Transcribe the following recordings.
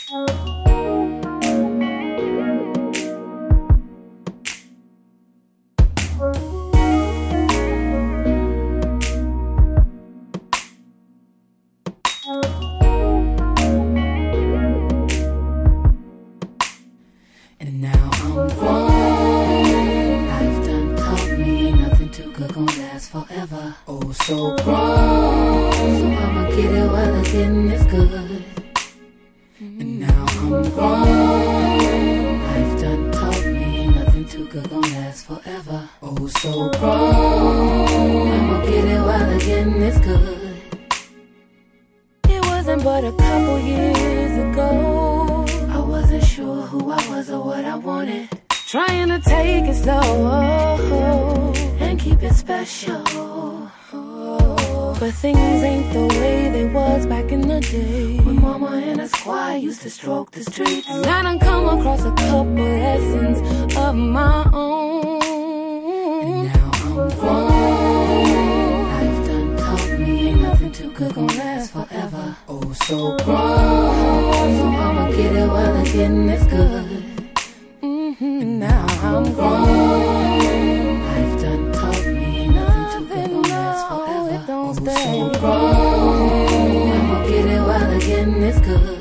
And now I'm grown. Life done taught me ain't nothing too good gon' last forever. Oh, so grown. So I'ma get it while the getting is good. And now I'm grown. Life done taught me ain't nothing too good gon' last forever. Oh, so grown. I'ma get it while the getting is good. It wasn't but a couple years ago. I wasn't sure who I was or what I wanted. Trying to take it slow and keep it special. But things ain't the way they was back in the day, when mama and a squire used to stroke the streets. And I done come across a couple lessons of my own. And now I'm grown. Life done taught me ain't nothing too good gon' last forever. Oh, so grown. So I'ma get it while the getting is good. And now I'm grown. Life done taught me ain't nothing too good gon' last forever. Oh, so grown. I'ma get it while the getting is good.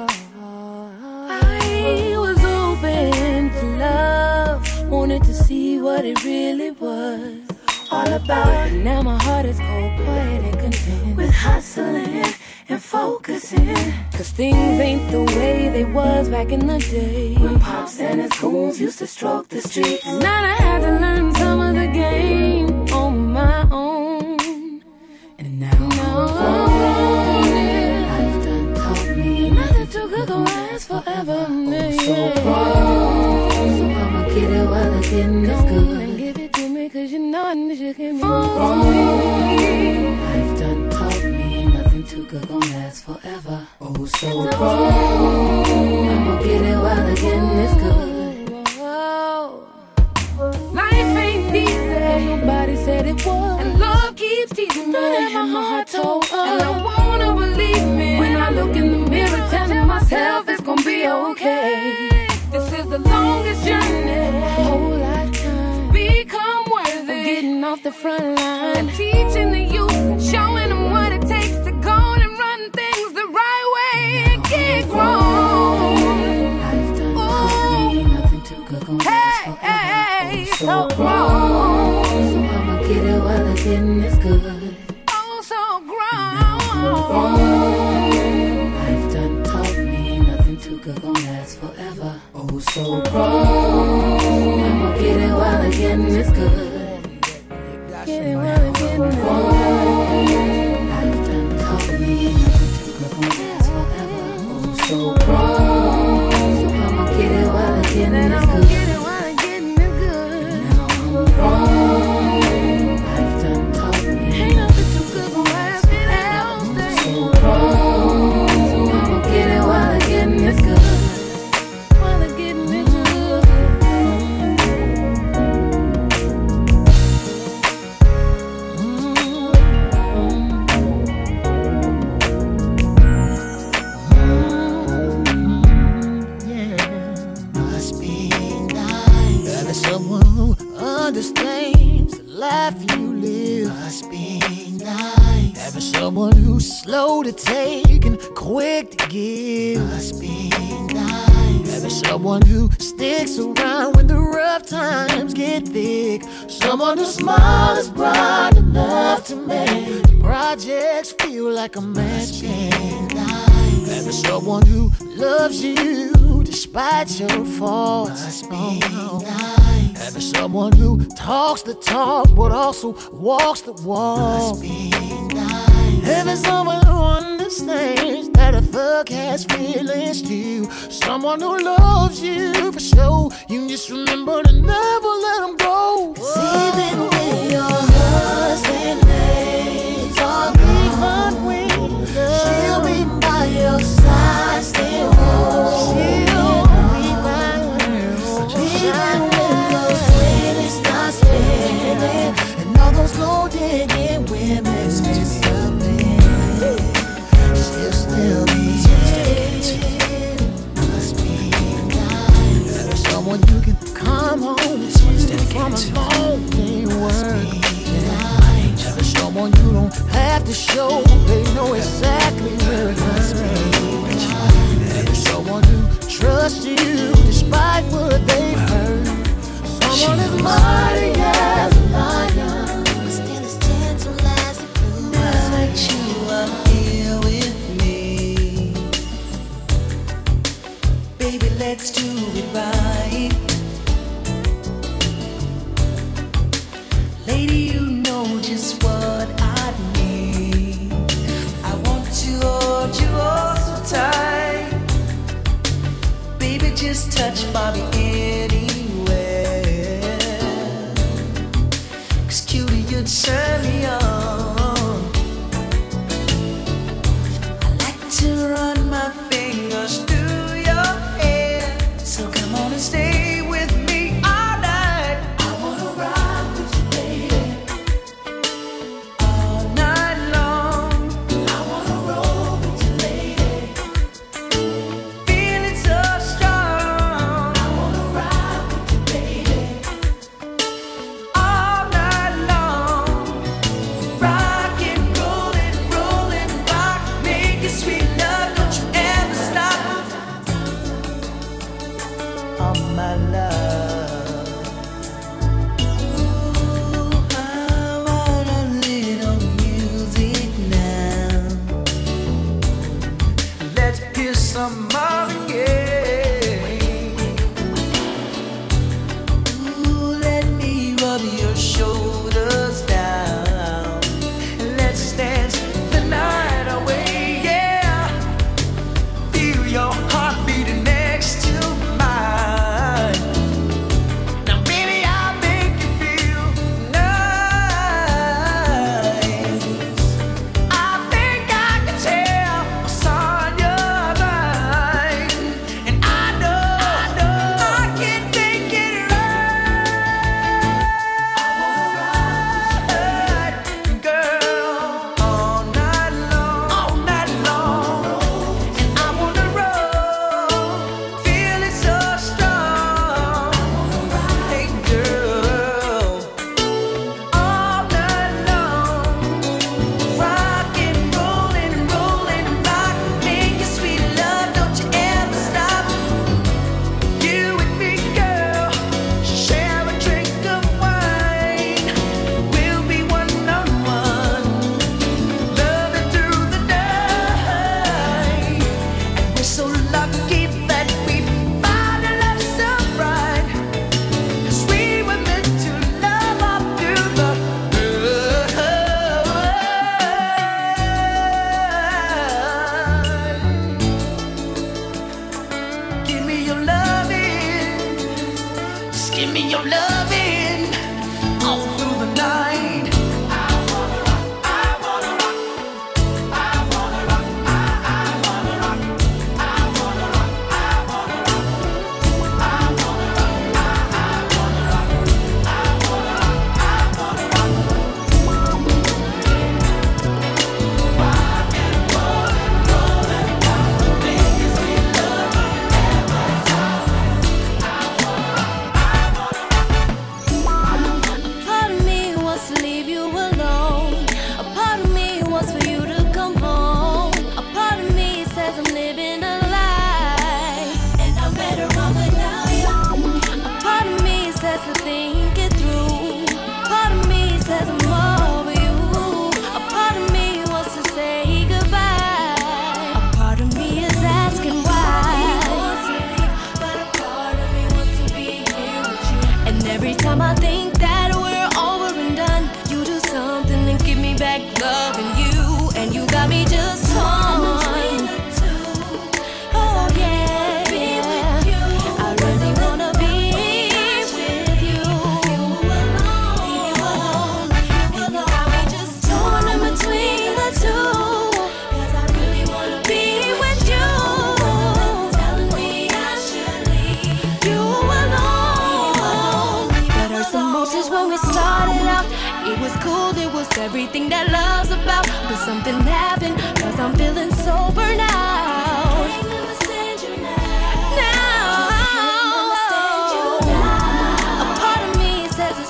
I was open to love, wanted to see what it really was all about. But now my heart is cold, quiet and content, with hustling and focusing. Cause things ain't the way they was back in the day, when Pops and his goons used to stroke the streets. And now I had to learn some of the game on my own. And now I'm grown. Life done taught me ain't nothing too good gon' last forever. Oh, so grown. So I'ma get it while the getting is good. And give it to me cause you know I need you give me grown. Life done taught me ain't nothing too good gon' last forever. Oh, so grown. I'ma get it while the getting is good. Life ain't easy, nobody said it was. And love keeps teasing me, and my heart told us. And I wanna believe me when I look in the mirror, telling myself it's gonna be okay. This is the longest journey, whole lifetime, become worthy of getting off the front line and teaching the youth, showing them what it takes to go and run things the right way and get grown. Life done taught me ain't nothing too good gon' last forever. Oh, so grown. So I'ma get it while the getting is good. Oh, so grown. Life done taught me ain't nothing too good gon' last forever. Oh, so grown. I'ma get it while the getting is good. Get it while the getting is good. Life done taught me ain't nothing too good gon' last forever. Oh, so grown. So I'ma get it while the getting is good. Grown. Life done taught me ain't nothing too good gon' last forever. So grown. So I'ma get it while the getting is good. While the getting is good. Yeah. Must be nice having someone who understands the life you live. Must be nice having someone who's slow to take and quick to give. Must be nice having someone who sticks around when the rough times get thick. Someone whose smile is bright enough to make the projects feel like a match. Having someone who loves you despite your faults. Must be nice having someone who talks the talk but also walks the walk. Must be nice having someone who understands that a thug has feelings too. Someone who loves you for sure. You just remember to never let them go. 'Cause even when your husband lays on she'll be by your side still. She'll be by your side. Even when those women start spinning and all those gold digging women still stepping, she'll still be here. on a lonely world. Having someone you don't have to show, they know exactly where it hurts. Having someone who trusts you despite what they've heard. Someone as mighty as a lion, but still as gentle as a blue. Now that you are here with me, baby, let's do it right. Lady, you know just what I need. I want to hold you all so tight. Baby, just touch Bobby anywhere. 'Cause cutie, you turn me on. I like to run my fingers through your hair. So come on and stay with me all night. I wanna ride with you, baby, all night long. I wanna roll with you, lady, feeling so strong. I wanna ride with you, baby, all night long. Rockin', rollin', rollin', rock, make it sweet love, don't you ever stop. Oh my love, ooh, I want a little music now. Let's hear some Marvin Gaye. Ooh, let me rub your shoulders down, and let's dance the night away. Yeah, feel your heart beating next to mine. Now, baby, I'll make you feel nice. I think I can tell what's on your mind, and I know I can make it right. I wanna ride, girl, all night long, and I wanna roll, feeling so strong. Hey, girl, all night long. Rockin', rollin', rollin', rock, make it sweet love, don't you ever stop. You and me, girl, share a drink of wine. We'll be one-on-one, loving through the night. And we're so lucky that we found a love so bright. 'Cause we were meant to love all through the night. Give me your loving, just give me your loving all through the night. I wanna rock, I wanna rock, I wanna rock, I wanna rock, I wanna rock, I wanna rock, I wanna rock, I wanna rock, I wanna rock, I wanna rock. Rock and rollin', rock, make it sweet love, don't ever stop. I wanna rock, I wanna rock. A part of me wants to leave you alone. A part of me wants for you to come home. A part of me says I'm living a lie, and I'm better off without you. A part of me says to think it through. A part of me says I'm over you. A part of me wants to say goodbye. A part of me is asking why. But a part of me wants to be here with you. And every time I think that we're over and done, you do something and give me back loving you. And you got me just torn. Oh yeah, I really wanna be with you. You alone. And you got me just torn in between the two. 'Cause I really wanna be with you. Telling me I should leave you alone. That hurts the most is when we started out. It was cool, it was everything that love's about. But something happened, 'cause I'm feeling so burnt out. Now, a part of me says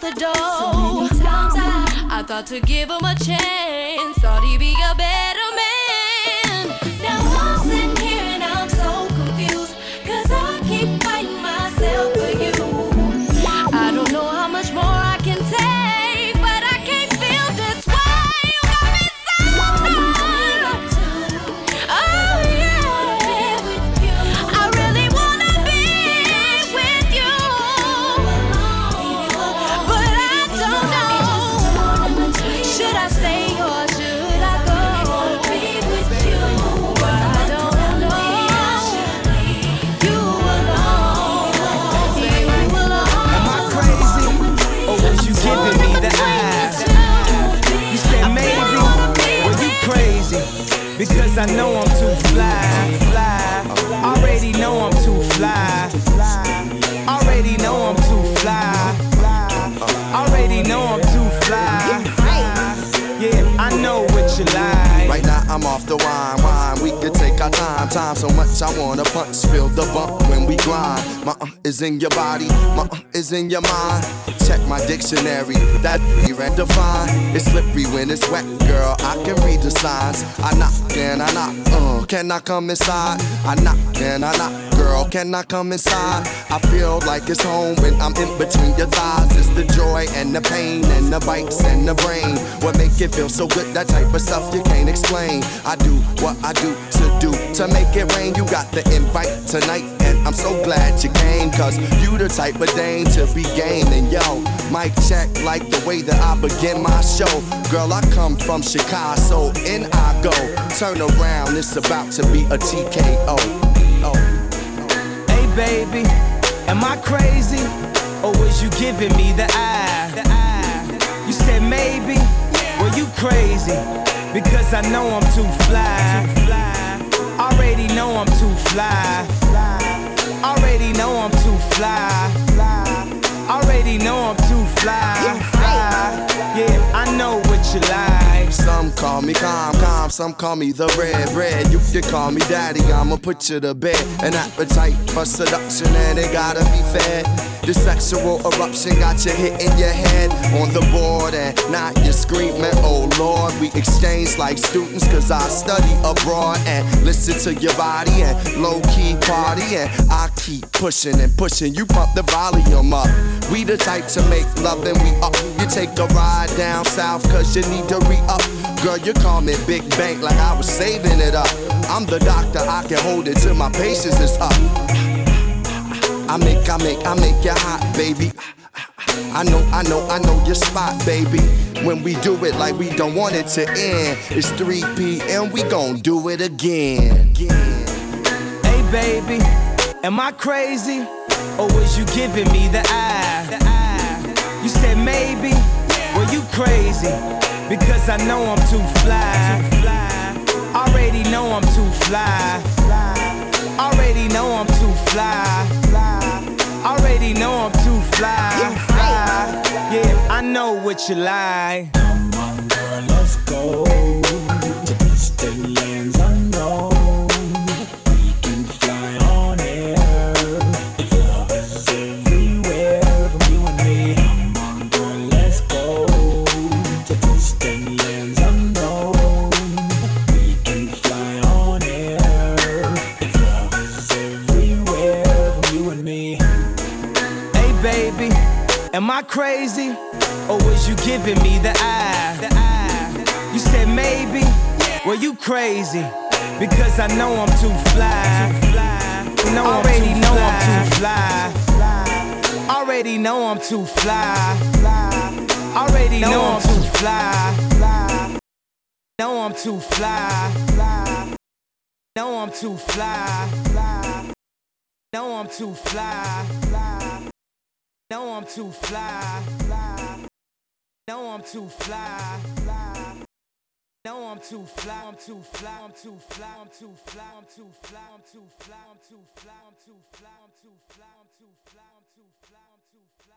the door. So many times I thought to give him a chance, thought he'd be a better man. Now I'm sitting here and I'm so confused, 'cause I keep fighting myself for you. I don't know how much more I can take, but I can't feel this way. You got me so down. Oh yeah, I really wanna be with you, but I don't know. Should I stay or should I go? Be with you, but I don't know. You alone, you alone. Am I crazy? Or was you giving me the eye? You said maybe, well you crazy, because I know I'm too fly. Already know I'm too fly. Already know I'm too fly. Already know I'm too fly. Yeah, I know what you like. Right now I'm off the wine. We could take our time so much I wanna punch, feel the bump when we grind. My is in your body, my is in your mind. Check my dictionary, that be defined. It's slippery when it's wet, girl, I can read the signs. I knock, can I knock, can I come inside? I knock, can I knock, girl, can I come inside? I feel like it's home when I'm in between your thighs. It's the joy and the pain and the bites and the brain. What make it feel so good, that type of stuff you can't explain. I do what I do to make it rain. You got the invite tonight, and I'm so glad you came, 'cause you the type of dame to be game. And yo, mic check like the way that I begin my show. Girl, I come from Chicago, so in I go. Turn around, it's about to be a TKO. Hey baby, am I crazy? Or was you giving me the eye? You said maybe, well you crazy, because I know I'm too fly. Already know I'm too fly. Already know I'm too fly. Already know I'm too fly. Yeah, I know what you like. Some call me calm, some call me the red. You can call me daddy, I'ma put you to bed. An appetite for seduction and it gotta be fed. The sexual eruption got you hitting your head on the board, and now you're screaming, oh Lord. We exchange like students, 'cause I study abroad and listen to your body and low-key party, and I keep pushing and pushing. You pump the volume up. We the type to make love and we up. You take a ride down south 'cause you need to re-up. Girl, you call me Big Bank like I was saving it up. I'm the doctor, I can hold it till my patience is up. I make you hot, baby. I know your spot, baby. When we do it like we don't want it to end. It's 3 p.m., we gon' do it again. Hey baby, am I crazy? Or was you giving me the eye? You said maybe, well you crazy, because I know I'm too fly. Already know I'm too fly. Already know I'm too fly. Already know I'm too fly. Yeah, I know what you like. Come on, girl, let's go to distant lands unknown. We can fly on air. Love is everywhere from you and me. Come on, girl, let's go to distant lands unknown. We can fly on air. Love is everywhere from you and me. Baby, am I crazy? Or was you giving me the eye? You said maybe, well you crazy, because I know I'm too fly. Already know I'm too fly. Already know I'm too fly. Already know I'm too fly. Know I'm too fly. Know I'm too fly. Know I'm too fly. Know I'm too fly. Know I'm too fly. Know I'm too fly. I'm too fly. I'm too fly. I'm too fly. I'm too fly. I'm too fly. I'm too fly. I'm too fly. I'm too fly. I'm too fly. I'm too fly. I'm too fly.